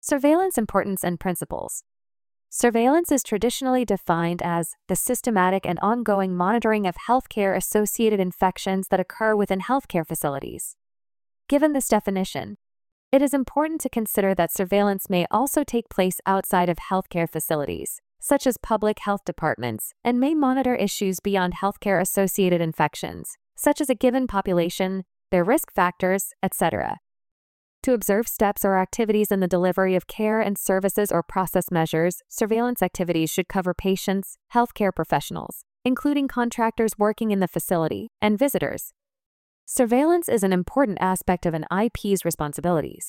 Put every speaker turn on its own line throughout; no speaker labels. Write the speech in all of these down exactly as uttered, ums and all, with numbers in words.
Surveillance importance and principles. Surveillance is traditionally defined as the systematic and ongoing monitoring of healthcare-associated infections that occur within healthcare facilities. Given this definition, it is important to consider that surveillance may also take place outside of healthcare facilities, such as public health departments, and may monitor issues beyond healthcare-associated infections, such as a given population, their risk factors, et cetera. To observe steps or activities in the delivery of care and services or process measures, surveillance activities should cover patients, healthcare professionals, including contractors working in the facility, and visitors. Surveillance is an important aspect of an I P's responsibilities.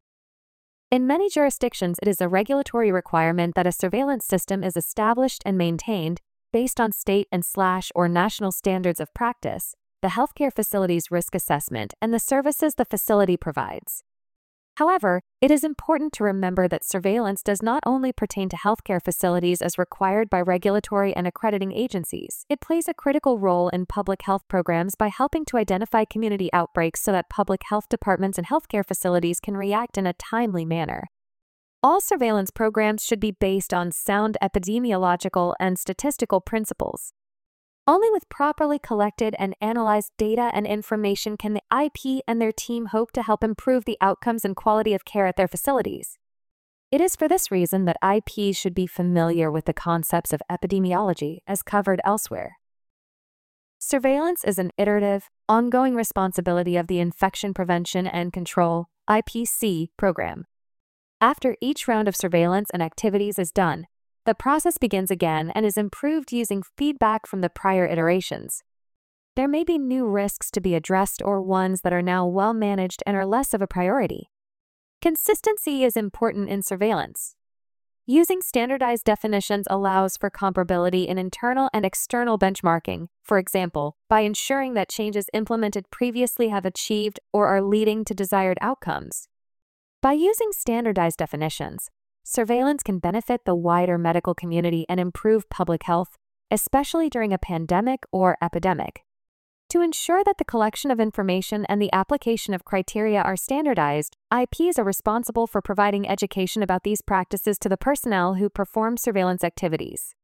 In many jurisdictions, it is a regulatory requirement that a surveillance system is established and maintained based on state and slash or national standards of practice, the healthcare facility's risk assessment, and the services the facility provides. However, it is important to remember that surveillance does not only pertain to healthcare facilities as required by regulatory and accrediting agencies. It plays a critical role in public health programs by helping to identify community outbreaks so that public health departments and healthcare facilities can react in a timely manner. All surveillance programs should be based on sound epidemiological and statistical principles. Only with properly collected and analyzed data and information can the I P and their team hope to help improve the outcomes and quality of care at their facilities. It is for this reason that I Ps should be familiar with the concepts of epidemiology as covered elsewhere. Surveillance is an iterative, ongoing responsibility of the Infection Prevention and Control (I P C) program. After each round of surveillance and activities is done, the process begins again and is improved using feedback from the prior iterations. There may be new risks to be addressed or ones that are now well managed and are less of a priority. Consistency is important in surveillance. Using standardized definitions allows for comparability in internal and external benchmarking, for example, by ensuring that changes implemented previously have achieved or are leading to desired outcomes. By using standardized definitions, surveillance can benefit the wider medical community and improve public health, especially during a pandemic or epidemic. To ensure that the collection of information and the application of criteria are standardized, I Ps are responsible for providing education about these practices to the personnel who perform surveillance activities.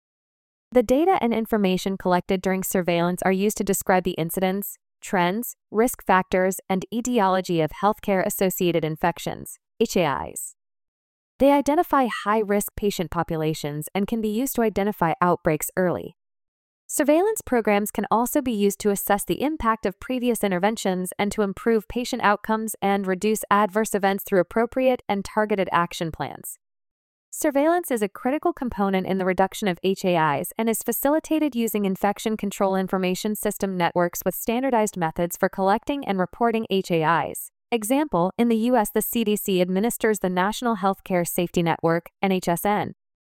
The data and information collected during surveillance are used to describe the incidence, trends, risk factors, and etiology of healthcare-associated infections, H A Is. They identify high-risk patient populations and can be used to identify outbreaks early. Surveillance programs can also be used to assess the impact of previous interventions and to improve patient outcomes and reduce adverse events through appropriate and targeted action plans. Surveillance is a critical component in the reduction of H A Is and is facilitated using infection control information system networks with standardized methods for collecting and reporting H A Is. Example, in the U S the C D C administers the National Healthcare Safety Network, N H S N.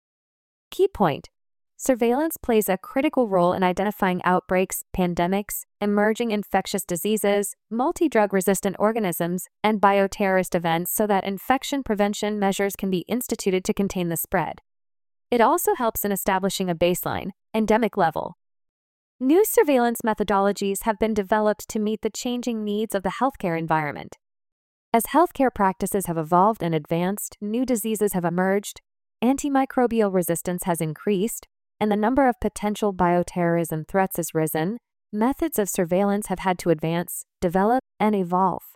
Key point: surveillance plays a critical role in identifying outbreaks, pandemics, emerging infectious diseases, multi-drug resistant organisms, and bioterrorist events so that infection prevention measures can be instituted to contain the spread. It also helps in establishing a baseline, endemic level. New surveillance methodologies have been developed to meet the changing needs of the healthcare environment. As healthcare practices have evolved and advanced, new diseases have emerged, antimicrobial resistance has increased, and the number of potential bioterrorism threats has risen, methods of surveillance have had to advance, develop, and evolve.